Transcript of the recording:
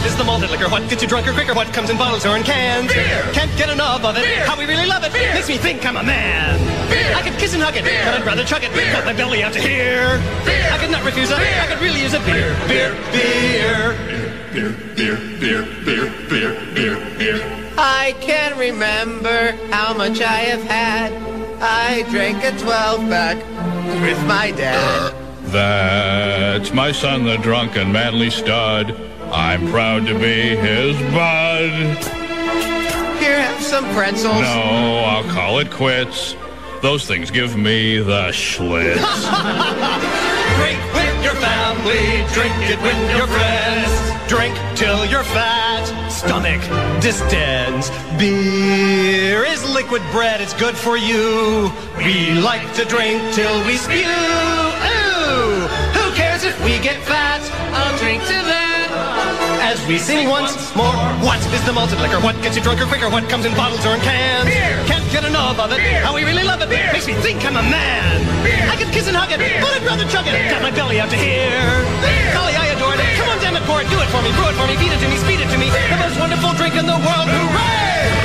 is the malted liquor? What gets you drunker quicker? What comes in bottles or in cans? Beer! Can't get enough of it. Beer! How we really love it. Beer! Makes me think I'm a man. Beer! I could kiss and hug it, Beer! but I'd rather chug it. Beer! Got my belly out to here. Beer! I could not refuse it. Beer! I could really use a beer. Beer, beer. Beer, beer, beer, beer, beer, beer, beer. I can't remember how much I have had. I drank a 12-pack with my dad. That's my son, the drunken manly stud. I'm proud to be his bud. Here, have some pretzels. No, I'll call it quits. Those things give me the schlitz. Drink with your family, drink it with your friends. Drink till you're fat, stomach distends. Beer is liquid bread, it's good for you. We like to drink till we spew. Ooh, who cares if we get fat? I'll drink to that. As we sing once more, what is the malted liquor? What gets you drunker quicker? What comes in bottles or in cans? Beer! Can't get enough of it. Beer! How we really love it. Beer! Makes me think I'm a man. Beer! I could kiss and hug it, Beer! but I'd rather chug it. Beer! Got my belly out to here. Beer! Golly, I adore it. Beer! Come on, damn it, pour it, do it for me, brew it for me, feed it to me, speed it to me. The most wonderful drink in the world. Hooray!